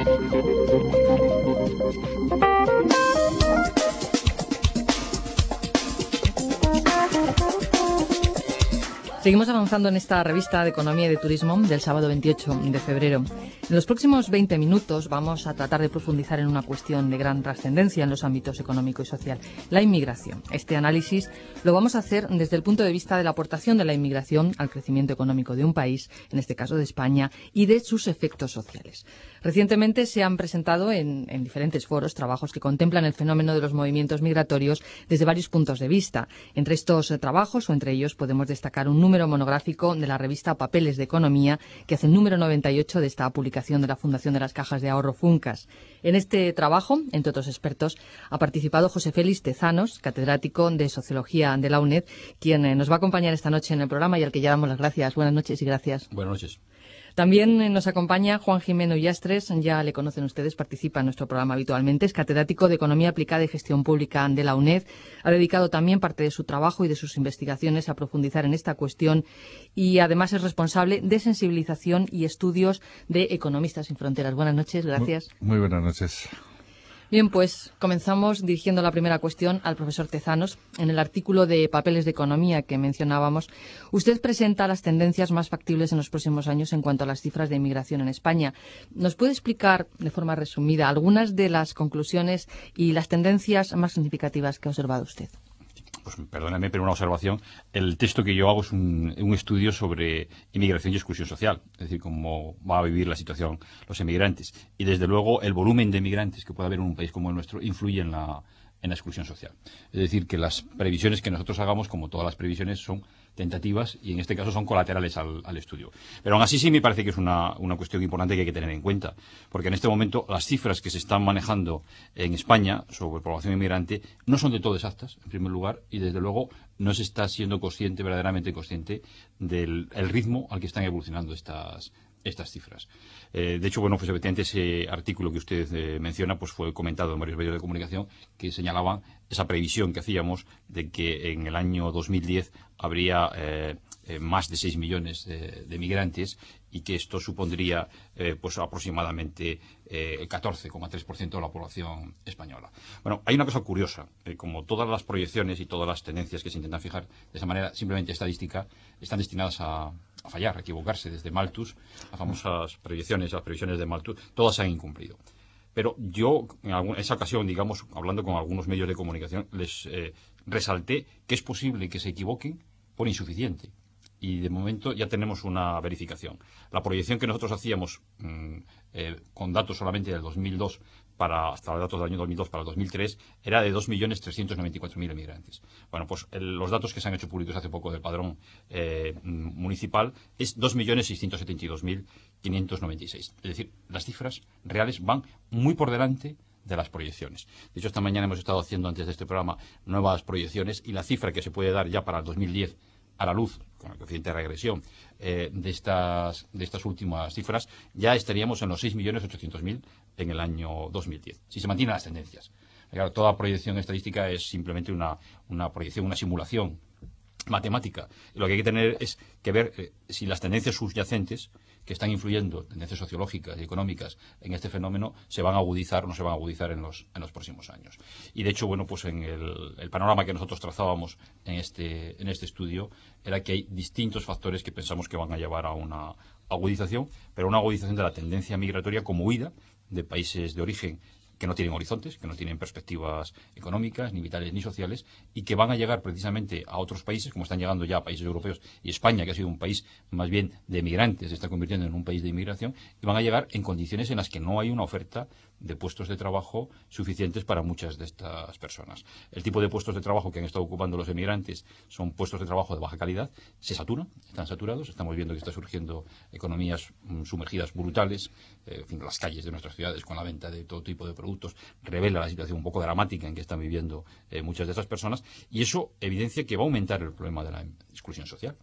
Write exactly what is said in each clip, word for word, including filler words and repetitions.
Seguimos avanzando en esta revista de Economía y de Turismo del sábado veintiocho de febrero. En los próximos veinte minutos vamos a tratar de profundizar en una cuestión de gran trascendencia en los ámbitos económico y social, la inmigración. Este análisis lo vamos a hacer desde el punto de vista de la aportación de la inmigración al crecimiento económico de un país, en este caso de España, y de sus efectos sociales. Recientemente se han presentado en, en diferentes foros trabajos que contemplan el fenómeno de los movimientos migratorios desde varios puntos de vista. Entre estos eh, trabajos, o entre ellos, podemos destacar un número monográfico de la revista Papeles de Economía, que hace el número noventa y ocho de esta publicación de la Fundación de las Cajas de Ahorro Funcas. En este trabajo, entre otros expertos, ha participado José Félix Tezanos, catedrático de Sociología de la UNED, quien eh, nos va a acompañar esta noche en el programa y al que ya damos las gracias. Buenas noches y gracias. Buenas noches. También nos acompaña Juan Jimeno Ullastres, ya le conocen ustedes, participa en nuestro programa habitualmente, es catedrático de Economía Aplicada y Gestión Pública de la UNED, ha dedicado también parte de su trabajo y de sus investigaciones a profundizar en esta cuestión y además es responsable de sensibilización y estudios de Economistas Sin Fronteras. Buenas noches, gracias. Muy, muy buenas noches. Bien, pues comenzamos dirigiendo la primera cuestión al profesor Tezanos. En el artículo de Papeles de Economía que mencionábamos, usted presenta las tendencias más factibles en los próximos años en cuanto a las cifras de inmigración en España. ¿Nos puede explicar, de forma resumida, algunas de las conclusiones y las tendencias más significativas que ha observado usted? Pues perdóname, pero una observación. El texto que yo hago es un, un estudio sobre inmigración y exclusión social, es decir, cómo va a vivir la situación los emigrantes. Y desde luego el volumen de emigrantes que puede haber en un país como el nuestro influye en la, en la exclusión social. Es decir, que las previsiones que nosotros hagamos, como todas las previsiones, son tentativas y en este caso son colaterales al, al estudio. Pero aún así sí me parece que es una, una cuestión importante que hay que tener en cuenta, porque en este momento las cifras que se están manejando en España sobre población inmigrante no son de todo exactas, en primer lugar, y desde luego no se está siendo consciente, verdaderamente consciente, del el ritmo al que están evolucionando estas estas cifras. Eh, de hecho, bueno, pues efectivamente ese artículo que usted eh, menciona pues fue comentado en varios medios de comunicación que señalaban esa previsión que hacíamos de que en el año dos mil diez habría eh, eh, más de seis millones de, de migrantes y que esto supondría eh, pues aproximadamente eh, el catorce coma tres por ciento de la población española. Bueno, hay una cosa curiosa, eh, como todas las proyecciones y todas las tendencias que se intentan fijar de esa manera simplemente estadística están destinadas a a fallar, a equivocarse. Desde Malthus, las famosas proyecciones, las previsiones de Malthus, todas se han incumplido. Pero yo, en alguna, esa ocasión, digamos, hablando con algunos medios de comunicación, les eh, resalté que es posible que se equivoquen por insuficiente. Y de momento ya tenemos una verificación. La proyección que nosotros hacíamos mmm, eh, con datos solamente del dos mil dos para hasta los datos del año dos mil dos para el dos mil tres era de dos millones trescientos noventa y cuatro mil emigrantes. Bueno, pues el, los datos que se han hecho públicos hace poco del padrón eh, municipal es dos millones seiscientos setenta y dos mil quinientos noventa y seis. Es decir, las cifras reales van muy por delante de las proyecciones. De hecho, esta mañana hemos estado haciendo antes de este programa nuevas proyecciones y la cifra que se puede dar ya para el dos mil diez a la luz, con el coeficiente de regresión, eh, de estas de estas últimas cifras, ya estaríamos en los seis millones ochocientos mil en el año dos mil diez, si se mantienen las tendencias. Claro, toda proyección estadística es simplemente una, una proyección, una simulación matemática. Y lo que hay que tener es que ver eh, si las tendencias subyacentes que están influyendo, tendencias sociológicas y económicas en este fenómeno, se van a agudizar o no se van a agudizar en los, en los próximos años. Y de hecho, bueno, pues en el, el panorama que nosotros trazábamos en este, en este estudio era que hay distintos factores que pensamos que van a llevar a una agudización, pero una agudización de la tendencia migratoria como huida de países de origen que no tienen horizontes, que no tienen perspectivas económicas, ni vitales, ni sociales, y que van a llegar precisamente a otros países, como están llegando ya a países europeos, y España, que ha sido un país más bien de migrantes, se está convirtiendo en un país de inmigración, y van a llegar en condiciones en las que no hay una oferta de puestos de trabajo suficientes para muchas de estas personas. El tipo de puestos de trabajo que han estado ocupando los emigrantes son puestos de trabajo de baja calidad, se saturan, están saturados, estamos viendo que están surgiendo economías mm, sumergidas brutales, eh, en fin, las calles de nuestras ciudades con la venta de todo tipo de productos, revela la situación un poco dramática en que están viviendo eh, muchas de esas personas, y eso evidencia que va a aumentar el problema de la exclusión social.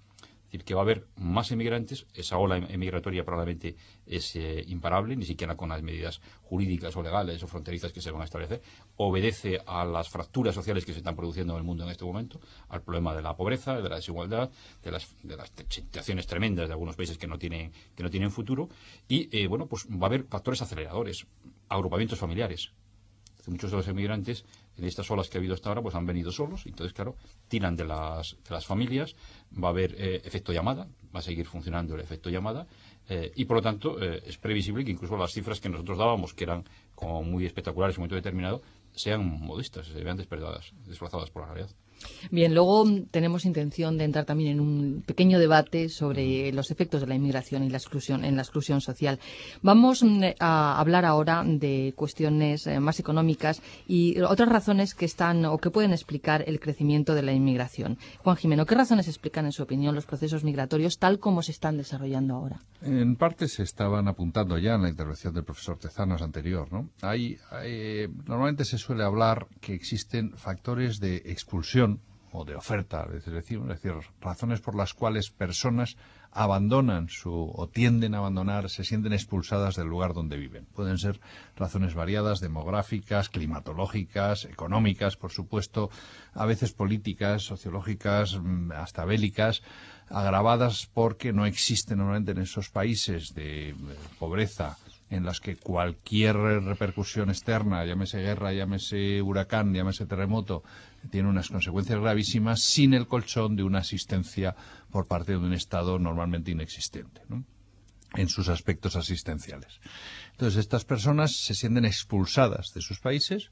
Es decir, que va a haber más emigrantes, esa ola emigratoria probablemente es eh, imparable, ni siquiera con las medidas jurídicas o legales o fronterizas que se van a establecer. Obedece a las fracturas sociales que se están produciendo en el mundo en este momento, al problema de la pobreza, de la desigualdad, de las, de las situaciones tremendas de algunos países que no tienen, que no tienen futuro. Y, eh, bueno, pues va a haber factores aceleradores, agrupamientos familiares. Muchos de los emigrantes en estas olas que ha habido hasta ahora pues han venido solos, y entonces claro, tiran de las, de las familias, va a haber eh, efecto llamada, va a seguir funcionando el efecto llamada, eh, y por lo tanto eh, es previsible que incluso las cifras que nosotros dábamos, que eran como muy espectaculares en un momento determinado, sean modestas, se vean desplazadas, desplazadas por la realidad. Bien, luego tenemos intención de entrar también en un pequeño debate sobre los efectos de la inmigración y la exclusión en la exclusión social. Vamos a hablar ahora de cuestiones más económicas y otras razones que están o que pueden explicar el crecimiento de la inmigración. Juan Jimeno, ¿qué razones explican, en su opinión, los procesos migratorios tal como se están desarrollando ahora? En parte se estaban apuntando ya en la intervención del profesor Tezanos anterior, ¿no? Hay, hay, normalmente se suele hablar que existen factores de expulsión o de oferta, es decir, es decir, razones por las cuales personas abandonan su o tienden a abandonar, se sienten expulsadas del lugar donde viven. Pueden ser razones variadas, demográficas, climatológicas, económicas, por supuesto, a veces políticas, sociológicas, hasta bélicas, agravadas porque no existe normalmente en esos países de pobreza en las que cualquier repercusión externa, llámese guerra, llámese huracán, llámese terremoto, tiene unas consecuencias gravísimas sin el colchón de una asistencia por parte de un Estado normalmente inexistente, ¿no?, en sus aspectos asistenciales. Entonces, estas personas se sienten expulsadas de sus países,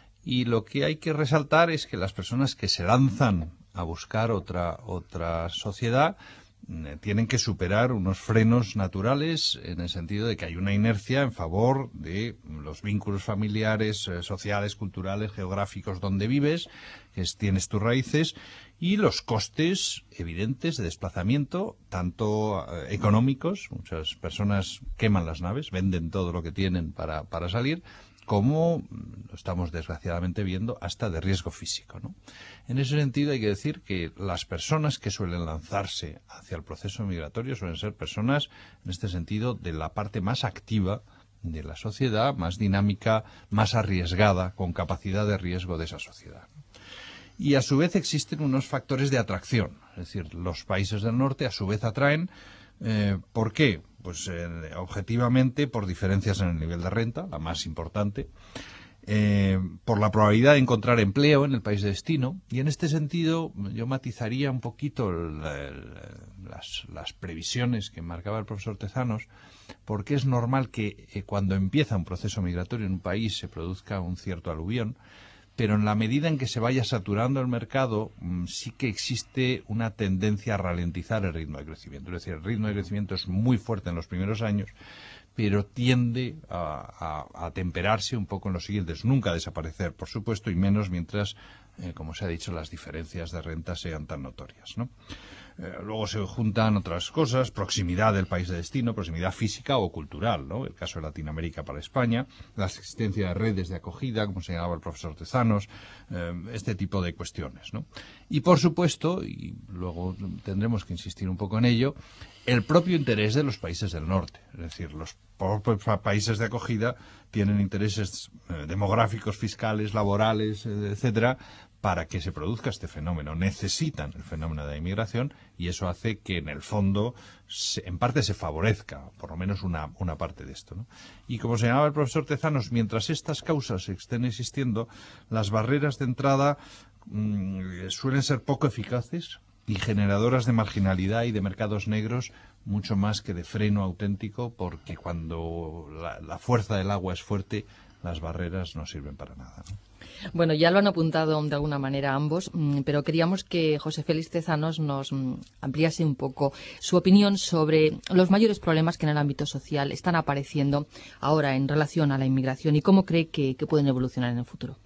y lo que hay que resaltar es que las personas que se lanzan a buscar otra, otra sociedad tienen que superar unos frenos naturales, en el sentido de que hay una inercia en favor de los vínculos familiares, eh, sociales, culturales, geográficos donde vives, que es, tienes tus raíces, y los costes evidentes de desplazamiento, tanto eh, económicos, muchas personas queman las naves, venden todo lo que tienen para, para salir, como lo estamos desgraciadamente viendo, hasta de riesgo físico, ¿no? En ese sentido hay que decir que las personas que suelen lanzarse hacia el proceso migratorio suelen ser personas, en este sentido, de la parte más activa de la sociedad, más dinámica, más arriesgada, con capacidad de riesgo de esa sociedad. Y a su vez existen unos factores de atracción, es decir, los países del norte a su vez atraen. Eh, ¿Por qué? Pues eh, objetivamente por diferencias en el nivel de renta, la más importante, eh, por la probabilidad de encontrar empleo en el país de destino, y en este sentido yo matizaría un poquito el, el, las, las previsiones que marcaba el profesor Tezanos, porque es normal que eh, cuando empieza un proceso migratorio en un país se produzca un cierto aluvión, pero en la medida en que se vaya saturando el mercado, sí que existe una tendencia a ralentizar el ritmo de crecimiento. Es decir, el ritmo de crecimiento es muy fuerte en los primeros años, pero tiende a, a, a temperarse un poco en los siguientes. Nunca a desaparecer, por supuesto, y menos mientras, eh, como se ha dicho, las diferencias de renta sean tan notorias, ¿no? Eh, luego se juntan otras cosas, proximidad del país de destino, proximidad física o cultural, ¿no? El caso de Latinoamérica para España, la existencia de redes de acogida, como señalaba el profesor Tezanos, eh, este tipo de cuestiones, ¿no? Y por supuesto, y luego tendremos que insistir un poco en ello, el propio interés de los países del norte. Es decir, los propios países de acogida tienen intereses eh, demográficos, fiscales, laborales, eh, etcétera, para que se produzca este fenómeno. Necesitan el fenómeno de la inmigración, y eso hace que en el fondo se, en parte se favorezca por lo menos una, una parte de esto, ¿no? Y como señalaba el profesor Tezanos, mientras estas causas estén existiendo, las barreras de entrada mmm, suelen ser poco eficaces y generadoras de marginalidad y de mercados negros mucho más que de freno auténtico, porque cuando la, la fuerza del agua es fuerte, las barreras no sirven para nada, ¿no? Bueno, ya lo han apuntado de alguna manera ambos, pero queríamos que José Félix Tezanos nos ampliase un poco su opinión sobre los mayores problemas que en el ámbito social están apareciendo ahora en relación a la inmigración y cómo cree que, que pueden evolucionar en el futuro.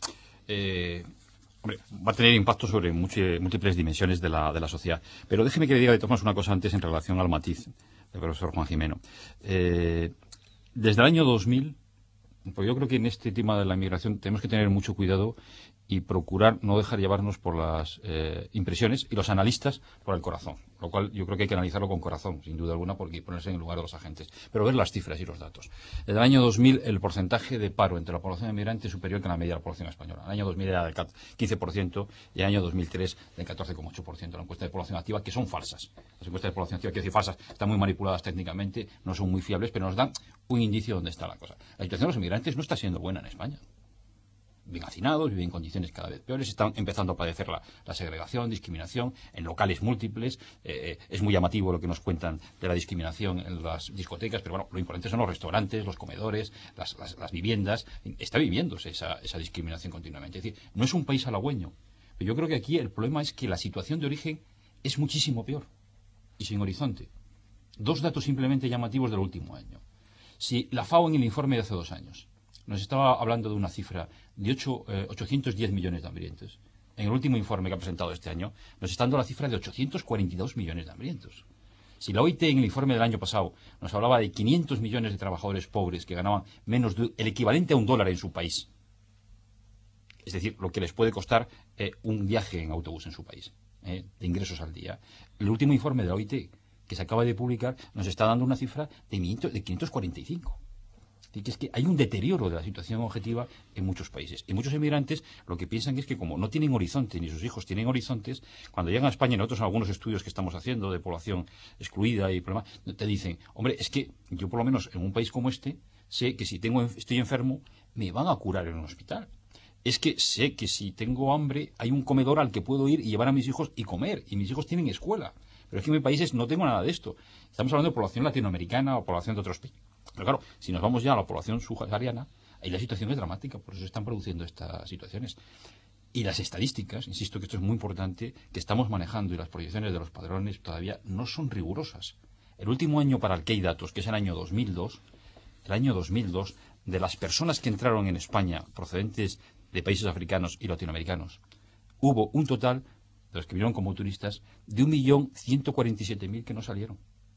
Eh, hombre, va a tener impacto sobre múltiples dimensiones de la, de la sociedad. Pero déjeme que le diga de todas maneras una cosa antes en relación al matiz del profesor Juan Jimeno. Eh, desde el año dos mil Porque yo creo que en este tema de la inmigración tenemos que tener mucho cuidado y procurar no dejar llevarnos por las eh, impresiones y los analistas por el corazón, lo cual yo creo que hay que analizarlo con corazón, sin duda alguna, porque ponerse en el lugar de los agentes, pero ver las cifras y los datos. Desde el año dos mil el porcentaje de paro entre la población inmigrante es superior que la media de la población española. En el año dos mil era del quince por ciento y en el año dos mil tres del catorce coma ocho por ciento. La encuesta de población activa, que son falsas. Las encuestas de población activa, quiero decir falsas, están muy manipuladas técnicamente, no son muy fiables, pero nos dan un indicio de dónde está la cosa. La situación de los inmigrantes no está siendo buena en España. Viven hacinados, viven en condiciones cada vez peores, están empezando a padecer la, la segregación, discriminación en locales múltiples. Eh, es muy llamativo lo que nos cuentan de la discriminación en las discotecas, pero bueno, lo importante son los restaurantes, los comedores, las, las, las viviendas. Está viviéndose esa, esa discriminación continuamente. Es decir, no es un país halagüeño. Pero yo creo que aquí el problema es que la situación de origen es muchísimo peor y sin horizonte. Dos datos simplemente llamativos del último año. Si la FAO en el informe de hace dos años nos estaba hablando de una cifra de ocho, eh, ochocientos diez millones de hambrientos. En el último informe que ha presentado este año, nos está dando la cifra de ochocientos cuarenta y dos millones de hambrientos. Si la O I T en el informe del año pasado nos hablaba de quinientos millones de trabajadores pobres que ganaban menos del equivalente a un dólar en su país, es decir, lo que les puede costar eh, un viaje en autobús en su país, eh, de ingresos al día. El último informe de la O I T que se acaba de publicar nos está dando una cifra de quinientos cuarenta y cinco. Que es que hay un deterioro de la situación objetiva en muchos países. Y muchos emigrantes lo que piensan es que como no tienen horizonte, ni sus hijos tienen horizontes, cuando llegan a España, y nosotros en algunos estudios que estamos haciendo de población excluida y problemas, te dicen, hombre, es que yo por lo menos en un país como este, sé que si tengo, estoy enfermo, me van a curar en un hospital. Es que sé que si tengo hambre, hay un comedor al que puedo ir y llevar a mis hijos y comer, y mis hijos tienen escuela. Pero es que en mis países no tengo nada de esto. Estamos hablando de población latinoamericana o población de otros países. Pero claro, si nos vamos ya a la población subsahariana, ahí la situación es dramática, por eso se están produciendo estas situaciones. Y las estadísticas, insisto que esto es muy importante, que estamos manejando y las proyecciones de los padrones todavía no son rigurosas. El último año para el que hay datos, que es el año dos mil dos, el año dos mil dos, de las personas que entraron en España procedentes de países africanos y latinoamericanos, hubo un total, de los que vinieron como turistas, de un millón ciento cuarenta y siete mil que no salieron.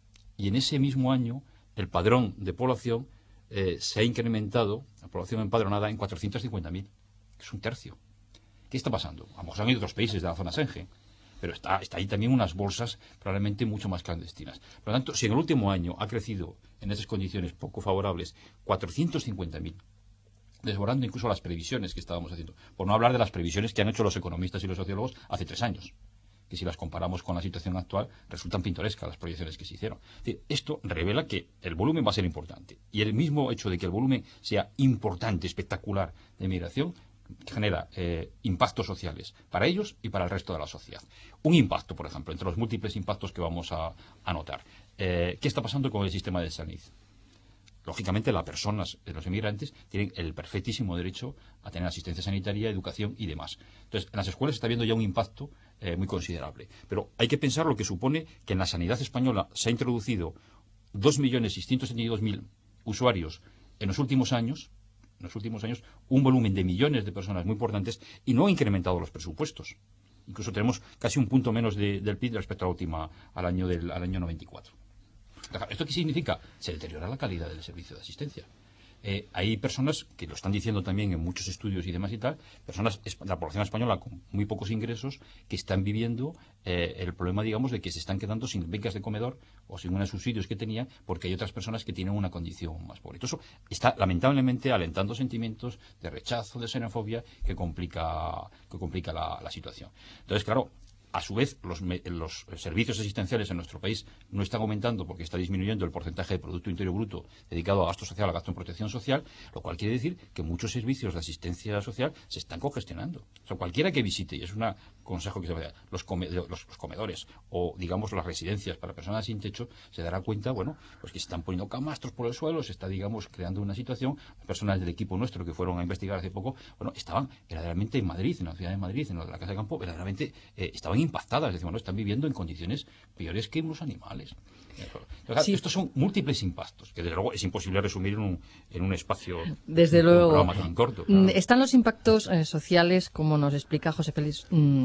Y en ese mismo año el padrón de población eh, se ha incrementado, la población empadronada, en cuatrocientos cincuenta mil, que es un tercio. ¿Qué está pasando? A lo mejor han ido otros países de la zona Schengen, pero está, está ahí también unas bolsas probablemente mucho más clandestinas. Por lo tanto, si en el último año ha crecido en esas condiciones poco favorables cuatrocientos cincuenta mil, desbordando incluso las previsiones que estábamos haciendo, por no hablar de las previsiones que han hecho los economistas y los sociólogos hace tres años, que si las comparamos con la situación actual, resultan pintorescas las proyecciones que se hicieron. Es decir, esto revela que el volumen va a ser importante. Y el mismo hecho de que el volumen sea importante, espectacular, de migración, genera eh, impactos sociales para ellos y para el resto de la sociedad. Un impacto, por ejemplo, entre los múltiples impactos que vamos a, a notar. Eh, ¿Qué está pasando con el sistema de salud? Lógicamente, las personas, los inmigrantes, tienen el perfectísimo derecho a tener asistencia sanitaria, educación y demás. Entonces, en las escuelas se está viendo ya un impacto eh, muy considerable. Pero hay que pensar lo que supone que en la sanidad española se ha introducido dos millones seiscientos setenta y dos mil usuarios en los últimos años, en los últimos años, un volumen de millones de personas muy importantes y no ha incrementado los presupuestos. Incluso tenemos casi un punto menos de, del P I B respecto a la última, al año del al año noventa y cuatro. ¿Esto qué significa? Se deteriora la calidad del servicio de asistencia. Eh, hay personas, que lo están diciendo también en muchos estudios y demás y tal, personas de la población española con muy pocos ingresos que están viviendo eh, el problema, digamos, de que se están quedando sin becas de comedor o sin unos subsidios que tenían porque hay otras personas que tienen una condición más pobre. Eso está lamentablemente alentando sentimientos de rechazo, de xenofobia que complica, que complica la, la situación. Entonces, claro, a su vez, los, los servicios asistenciales en nuestro país no están aumentando porque está disminuyendo el porcentaje de Producto Interior Bruto dedicado a gasto social, a gasto en protección social, lo cual quiere decir que muchos servicios de asistencia social se están congestionando. O sea, cualquiera que visite, y es un consejo que se va a dar, los, come, los, los comedores o, digamos, las residencias para personas sin techo, se dará cuenta, bueno, pues que se están poniendo camastros por el suelo, se está, digamos, creando una situación. Las personas del equipo nuestro que fueron a investigar hace poco, bueno, estaban verdaderamente en Madrid, en la ciudad de Madrid, en lo de la Casa de Campo, verdaderamente eh, estaban impactadas, es decir, bueno, están viviendo en condiciones peores que unos animales. Entonces, sí. Estos son múltiples impactos, que desde luego es imposible resumir en un, en un espacio, desde un, luego, un programa tan corto. Claro. Están los impactos eh, sociales, como nos explica José Félix, mmm,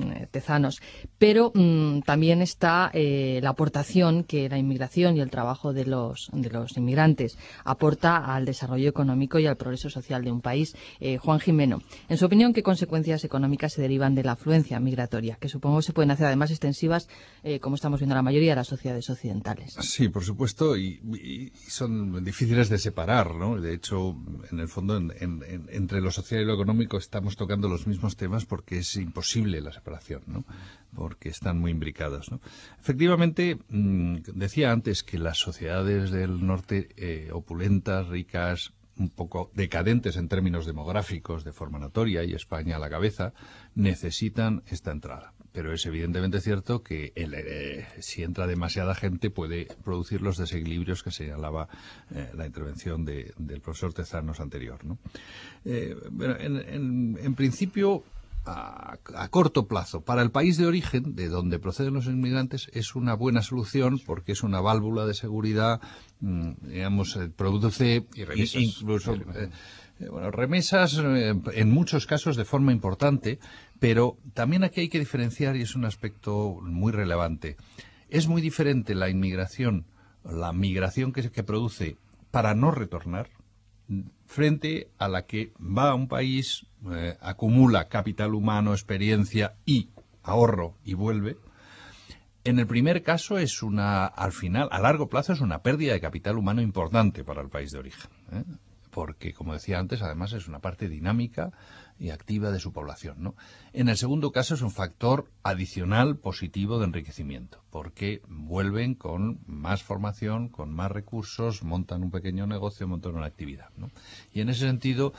Tezanos. Pero mmm, también está eh, la aportación que la inmigración y el trabajo de los, de los inmigrantes aporta al desarrollo económico y al progreso social de un país. Eh, Juan Jimeno, en su opinión, ¿qué consecuencias económicas se derivan de la afluencia migratoria? Que supongo se pueden hacer además extensivas, eh, como estamos viendo la mayoría de las sociedades occidentales. Sí, por supuesto, y, y son difíciles de separar, ¿no? De hecho, en el fondo, en, en, en, entre lo social y lo económico estamos tocando los mismos temas porque es imposible la separación, ¿no? Porque están muy imbricados, ¿no? Efectivamente, mmm, decía antes que las sociedades del norte eh, opulentas, ricas, un poco decadentes en términos demográficos de forma notoria, y España a la cabeza, necesitan esta entrada. Pero es evidentemente cierto que el, eh, si entra demasiada gente puede producir los desequilibrios que señalaba eh, la intervención de, del profesor Tezanos anterior, ¿no? Eh, bueno, en, en, en principio, a, a corto plazo, para el país de origen, de donde proceden los inmigrantes, es una buena solución porque es una válvula de seguridad, mmm, digamos, eh, produce y remesas, incluso... Eh, Bueno, remesas eh, en muchos casos de forma importante, pero también aquí hay que diferenciar, y es un aspecto muy relevante. Es muy diferente la inmigración, la migración que, que produce para no retornar, frente a la que va a un país, eh, acumula capital humano, experiencia y ahorro y vuelve. En el primer caso es una, al final, a largo plazo es una pérdida de capital humano importante para el país de origen, ¿eh? Porque, como decía antes, además es una parte dinámica y activa de su población, ¿no? En el segundo caso es un factor adicional positivo de enriquecimiento, porque vuelven con más formación, con más recursos, montan un pequeño negocio, montan una actividad, ¿no? Y en ese sentido,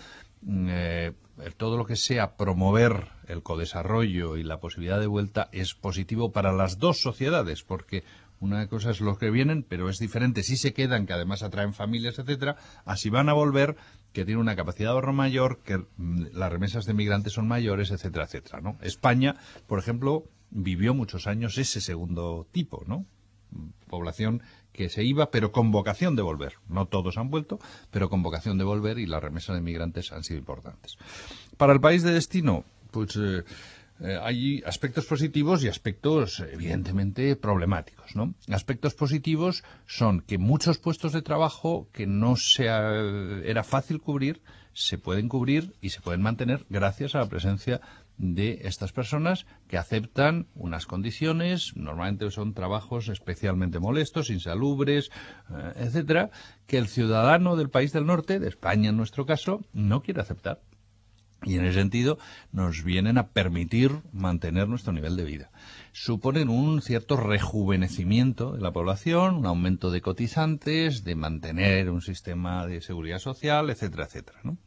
eh, todo lo que sea promover el codesarrollo y la posibilidad de vuelta es positivo para las dos sociedades, porque una cosa es los que vienen, pero es diferente si se quedan, que además atraen familias, etcétera, a si van a volver, que tienen una capacidad de ahorro mayor, que mm, las remesas de migrantes son mayores, etcétera, etcétera, ¿no? España, por ejemplo, vivió muchos años ese segundo tipo, ¿no? Población que se iba, pero con vocación de volver. No todos han vuelto, pero con vocación de volver, y las remesas de migrantes han sido importantes. Para el país de destino, pues... Eh, Eh, hay aspectos positivos y aspectos evidentemente problemáticos, ¿no? Aspectos positivos son que muchos puestos de trabajo que no se ha, era fácil cubrir, se pueden cubrir y se pueden mantener gracias a la presencia de estas personas que aceptan unas condiciones, normalmente son trabajos especialmente molestos, insalubres, eh, etcétera, que el ciudadano del país del norte, de España en nuestro caso, no quiere aceptar. Y en ese sentido nos vienen a permitir mantener nuestro nivel de vida. Suponen un cierto rejuvenecimiento de la población, un aumento de cotizantes, de mantener un sistema de seguridad social, etcétera, etcétera, ¿no?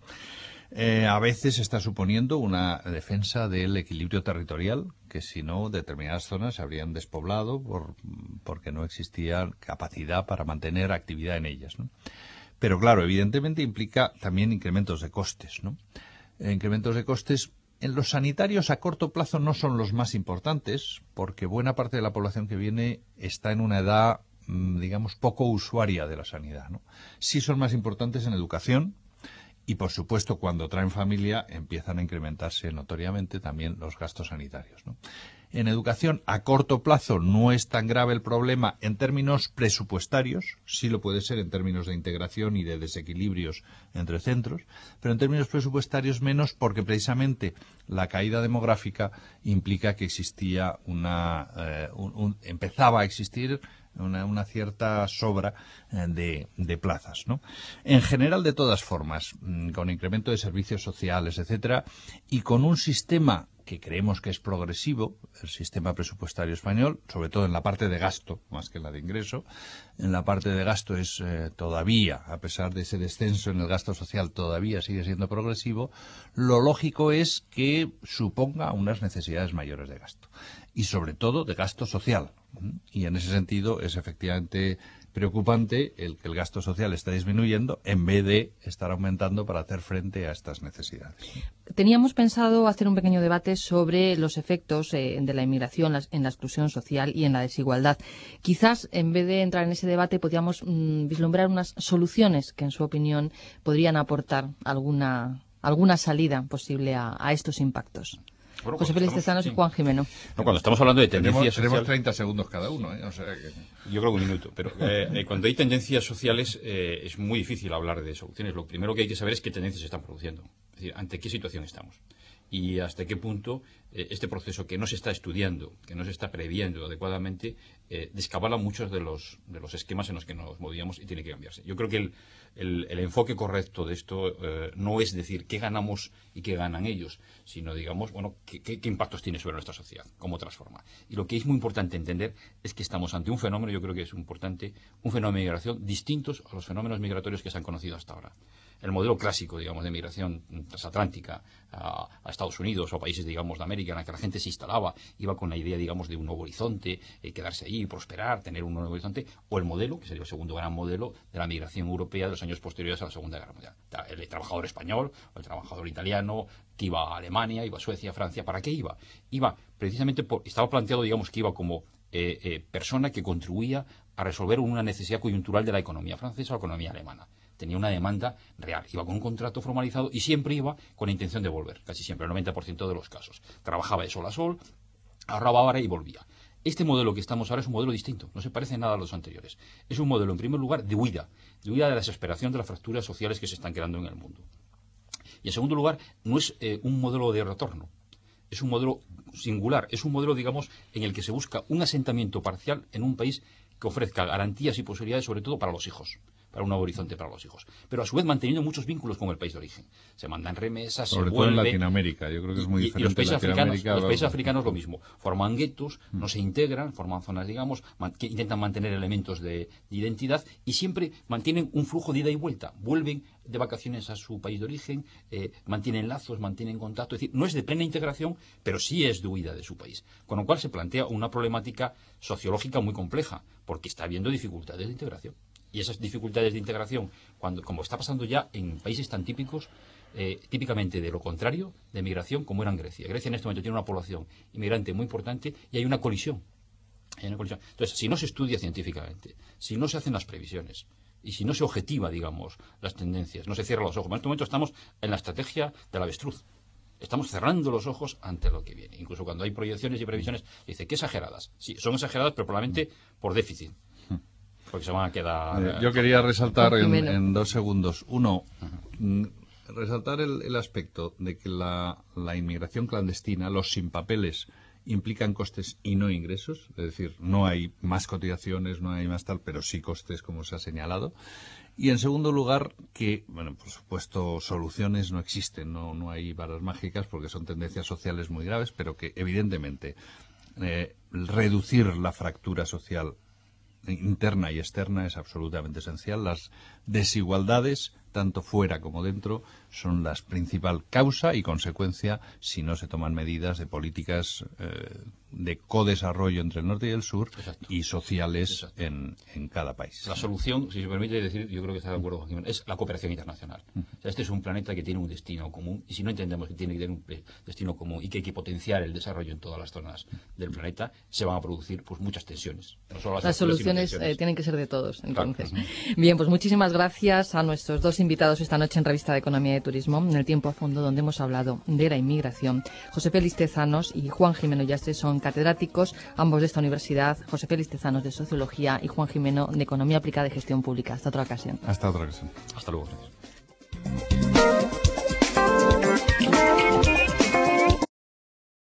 Eh, a veces está suponiendo una defensa del equilibrio territorial, que si no, determinadas zonas se habrían despoblado por, porque no existía capacidad para mantener actividad en ellas, ¿no? Pero claro, evidentemente implica también incrementos de costes, ¿no? Incrementos de costes en los sanitarios a corto plazo no son los más importantes, porque buena parte de la población que viene está en una edad, digamos, poco usuaria de la sanidad, ¿no? Sí son más importantes en educación y, por supuesto, cuando traen familia empiezan a incrementarse notoriamente también los gastos sanitarios, ¿no? En educación, a corto plazo, no es tan grave el problema en términos presupuestarios, sí lo puede ser en términos de integración y de desequilibrios entre centros, pero en términos presupuestarios menos, porque precisamente la caída demográfica implica que existía una, eh, un, un, empezaba a existir Una, una cierta sobra eh, de, de plazas, ¿no? En general, de todas formas, mmm, con incremento de servicios sociales, etcétera, y con un sistema que creemos que es progresivo, el sistema presupuestario español, sobre todo en la parte de gasto, más que en la de ingreso. En la parte de gasto es eh, todavía, a pesar de ese descenso en el gasto social, todavía sigue siendo progresivo. Lo lógico es que suponga unas necesidades mayores de gasto, y sobre todo de gasto social. Y en ese sentido es efectivamente preocupante el que el gasto social está disminuyendo en vez de estar aumentando para hacer frente a estas necesidades. Teníamos pensado hacer un pequeño debate sobre los efectos eh, de la inmigración en la exclusión social y en la desigualdad. Quizás, en vez de entrar en ese debate, podríamos mmm, vislumbrar unas soluciones que, en su opinión, podrían aportar alguna, alguna salida posible a, a estos impactos. Bueno, José Félix Tezanos sí. y Juan Jimeno. No, cuando estamos hablando de tendencias Tenemos, sociales... tenemos treinta segundos cada uno, ¿eh? O sea que... Yo creo que un minuto, pero eh, eh, cuando hay tendencias sociales eh, es muy difícil hablar de soluciones. Lo primero que hay que saber es qué tendencias se están produciendo. Es decir, ante qué situación estamos. Y hasta qué punto eh, este proceso que no se está estudiando, que no se está previendo adecuadamente, eh, descabala muchos de los, de los esquemas en los que nos movíamos y tiene que cambiarse. Yo creo que el, el, el enfoque correcto de esto eh, no es decir qué ganamos y qué ganan ellos, sino, digamos, bueno, qué, qué, qué impactos tiene sobre nuestra sociedad, cómo transforma. Y lo que es muy importante entender es que estamos ante un fenómeno, yo creo que es importante, un fenómeno de migración distintos a los fenómenos migratorios que se han conocido hasta ahora. El modelo clásico, digamos, de migración transatlántica a, a Estados Unidos o a países, digamos, de América, en la que la gente se instalaba, iba con la idea, digamos, de un nuevo horizonte, eh, quedarse ahí, prosperar, tener un nuevo horizonte, o el modelo, que sería el segundo gran modelo, de la migración europea de los años posteriores a la Segunda Guerra Mundial. El trabajador español o el trabajador italiano que iba a Alemania, iba a Suecia, a Francia. ¿Para qué iba? Iba precisamente por... Estaba planteado, digamos, que iba como eh, eh, persona que contribuía a resolver una necesidad coyuntural de la economía francesa o la economía alemana. Tenía una demanda real, iba con un contrato formalizado y siempre iba con la intención de volver, casi siempre, el noventa por ciento de los casos. Trabajaba de sol a sol, ahorraba hora y volvía. Este modelo que estamos ahora es un modelo distinto, no se parece nada a los anteriores. Es un modelo, en primer lugar, de huida, de huida de la desesperación de las fracturas sociales que se están creando en el mundo. Y en segundo lugar, no es eh, un modelo de retorno, es un modelo singular, es un modelo, digamos, en el que se busca un asentamiento parcial en un país que ofrezca garantías y posibilidades, sobre todo para los hijos, para un nuevo horizonte para los hijos. Pero a su vez manteniendo muchos vínculos con el país de origen. Se mandan remesas, sobre se todo vuelve... en Latinoamérica, yo creo que es muy y, diferente. Y los países, africanos, los países lo... africanos lo mismo. Forman guetos, mm. no se integran, forman zonas, digamos, man, que intentan mantener elementos de, de identidad y siempre mantienen un flujo de ida y vuelta. Vuelven de vacaciones a su país de origen, eh, mantienen lazos, mantienen contacto. Es decir, no es de plena integración, pero sí es de huida de su país. Con lo cual se plantea una problemática sociológica muy compleja, porque está habiendo dificultades de integración. Y esas dificultades de integración, cuando, como está pasando ya en países tan típicos, eh, típicamente de lo contrario, de migración, como era en Grecia. Grecia en este momento tiene una población inmigrante muy importante y hay una colisión. Hay una colisión. Entonces, si no se estudia científicamente, si no se hacen las previsiones, y si no se objetiva, digamos, las tendencias, no se cierran los ojos. En este momento estamos en la estrategia del avestruz. Estamos cerrando los ojos ante lo que viene. Incluso cuando hay proyecciones y previsiones, dice, ¿qué exageradas? Sí, son exageradas, pero probablemente por déficit. Porque se van a quedar... Eh, yo quería resaltar en, en dos segundos. Uno, uh-huh. resaltar el, el aspecto de que la, la inmigración clandestina, los sin papeles, implican costes y no ingresos. Es decir, no hay más cotizaciones, no hay más tal, pero sí costes, como se ha señalado. Y en segundo lugar, que, bueno, por supuesto, soluciones no existen, no, no hay varas mágicas porque son tendencias sociales muy graves, pero que evidentemente eh, reducir la fractura social interna y externa es absolutamente esencial. Las desigualdades, tanto fuera como dentro, son la principal causa y consecuencia si no se toman medidas de políticas eh, de codesarrollo entre el norte y el sur. Exacto. Y sociales en, en cada país. La solución, si se permite decir, yo creo que está de acuerdo Joaquín, es la cooperación internacional. Uh-huh. O sea, este es un planeta que tiene un destino común y si no entendemos que tiene que tener un destino común y que hay que potenciar el desarrollo en todas las zonas del planeta, se van a producir pues muchas tensiones. No solo las, las soluciones eh, tienen que ser de todos, entonces. Claro. Bien, pues muchísimas gracias a nuestros dos invitados esta noche en Revista de Economía y Turismo, en el Tiempo a Fondo, donde hemos hablado de la inmigración. José Félix Tezanos y Juan Jimeno Yastre son catedráticos, ambos de esta universidad. José Félix Tezanos de Sociología y Juan Jimeno de Economía Aplicada y Gestión Pública. Hasta otra ocasión. Hasta otra ocasión. Hasta luego.